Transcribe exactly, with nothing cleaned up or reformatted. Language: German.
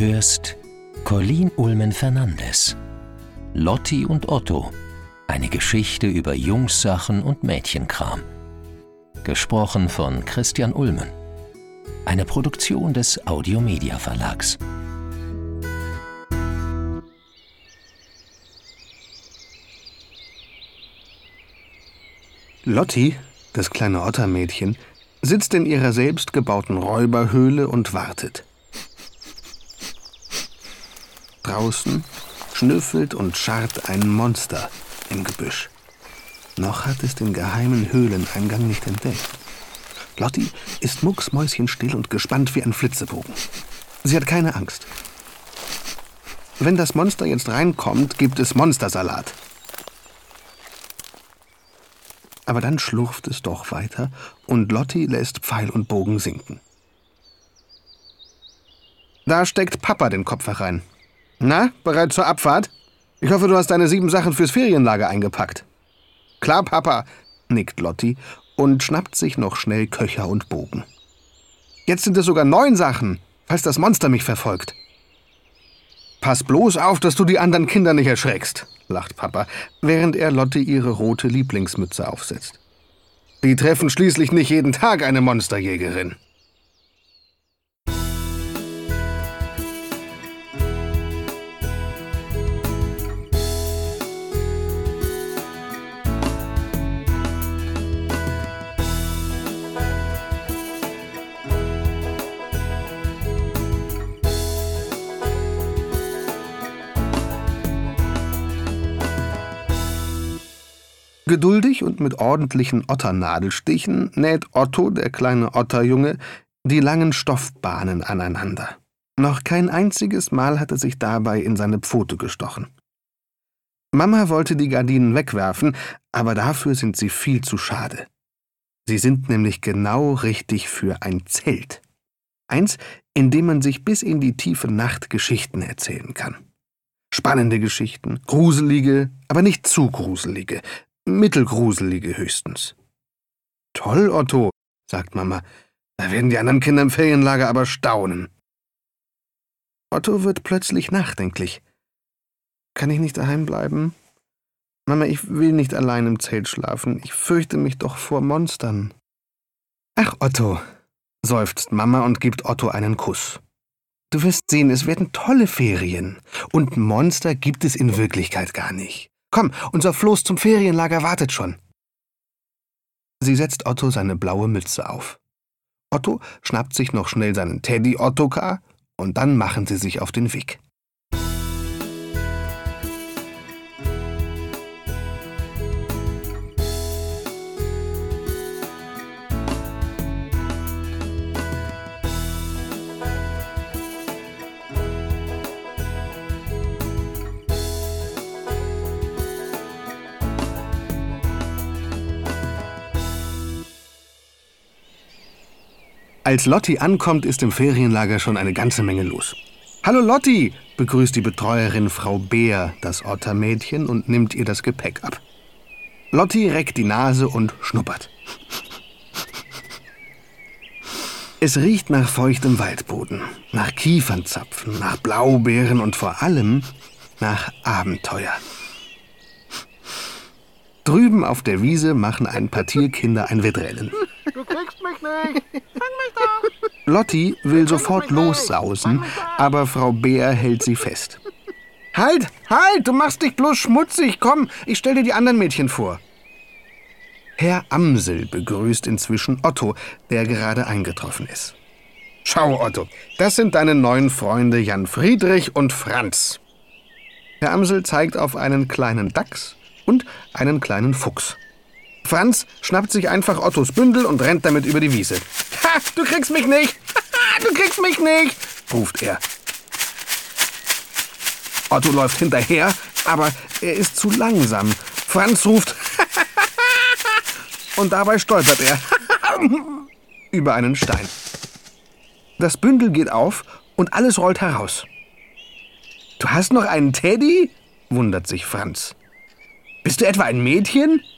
hörst Colleen Ullmann-Fernandes, Lotti und Otto, eine Geschichte über Jungssachen und Mädchenkram. Gesprochen von Christian Ullmann. Eine Produktion des Audiomedia Verlags. Lotti, das kleine Ottermädchen, sitzt in ihrer selbstgebauten Räuberhöhle und wartet. Draußen schnüffelt und scharrt ein Monster im Gebüsch. Noch hat es den geheimen Höhleneingang nicht entdeckt. Lotti ist mucksmäuschenstill und gespannt wie ein Flitzebogen. Sie hat keine Angst. Wenn das Monster jetzt reinkommt, gibt es Monstersalat. Aber dann schlurft es doch weiter und Lotti lässt Pfeil und Bogen sinken. Da steckt Papa den Kopf herein. Na, bereit zur Abfahrt? Ich hoffe, du hast deine sieben Sachen fürs Ferienlager eingepackt. Klar, Papa, nickt Lotti und schnappt sich noch schnell Köcher und Bogen. Jetzt sind es sogar neun Sachen, falls das Monster mich verfolgt. Pass bloß auf, dass du die anderen Kinder nicht erschreckst, lacht Papa, während er Lotti ihre rote Lieblingsmütze aufsetzt. Die treffen schließlich nicht jeden Tag eine Monsterjägerin. Geduldig und mit ordentlichen Otternadelstichen näht Otto, der kleine Otterjunge, die langen Stoffbahnen aneinander. Noch kein einziges Mal hat er sich dabei in seine Pfote gestochen. Mama wollte die Gardinen wegwerfen, aber dafür sind sie viel zu schade. Sie sind nämlich genau richtig für ein Zelt. Eins, in dem man sich bis in die tiefe Nacht Geschichten erzählen kann. Spannende Geschichten, gruselige, aber nicht zu gruselige, mittelgruselige höchstens. Toll, Otto, sagt Mama. Da werden die anderen Kinder im Ferienlager aber staunen. Otto wird plötzlich nachdenklich. Kann ich nicht daheim bleiben? Mama, ich will nicht allein im Zelt schlafen. Ich fürchte mich doch vor Monstern. Ach, Otto, seufzt Mama und gibt Otto einen Kuss. Du wirst sehen, es werden tolle Ferien. Und Monster gibt es in Wirklichkeit gar nicht. Komm, unser Floß zum Ferienlager wartet schon. Sie setzt Otto seine blaue Mütze auf. Otto schnappt sich noch schnell seinen Teddy Ottokar und dann machen sie sich auf den Weg. Als Lotti ankommt, ist im Ferienlager schon eine ganze Menge los. »Hallo Lotti«, begrüßt die Betreuerin Frau Bär das Ottermädchen und nimmt ihr das Gepäck ab. Lotti reckt die Nase und schnuppert. Es riecht nach feuchtem Waldboden, nach Kiefernzapfen, nach Blaubeeren und vor allem nach Abenteuer. Drüben auf der Wiese machen ein paar Tierkinder ein Wettrennen. Du kriegst mich nicht! Fang mich doch! Lotti will sofort lossausen, aber Frau Bär hält sie fest. Halt, halt, du machst dich bloß schmutzig. Komm, ich stell dir die anderen Mädchen vor. Herr Amsel begrüßt inzwischen Otto, der gerade eingetroffen ist. Schau, Otto, das sind deine neuen Freunde Jan Friedrich und Franz. Herr Amsel zeigt auf einen kleinen Dachs und einen kleinen Fuchs. Franz schnappt sich einfach Ottos Bündel und rennt damit über die Wiese. Ha, du kriegst mich nicht! Du kriegst mich nicht! Ruft er. Otto läuft hinterher, aber er ist zu langsam. Franz ruft und dabei stolpert er über einen Stein. Das Bündel geht auf und alles rollt heraus. Du hast noch einen Teddy? Wundert sich Franz. Bist du etwa ein Mädchen?